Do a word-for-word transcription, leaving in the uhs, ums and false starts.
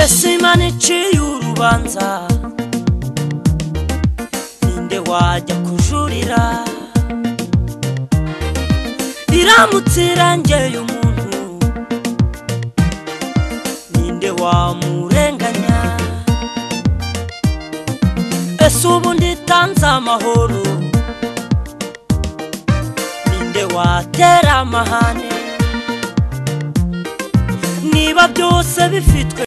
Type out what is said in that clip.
ese Imana iciye urubanza ninde wajya kujurira iramutse irangeye umuntu ninde wamurenganya ese ubundi itanze amahoro ninde watera amahane niba byose bifitwe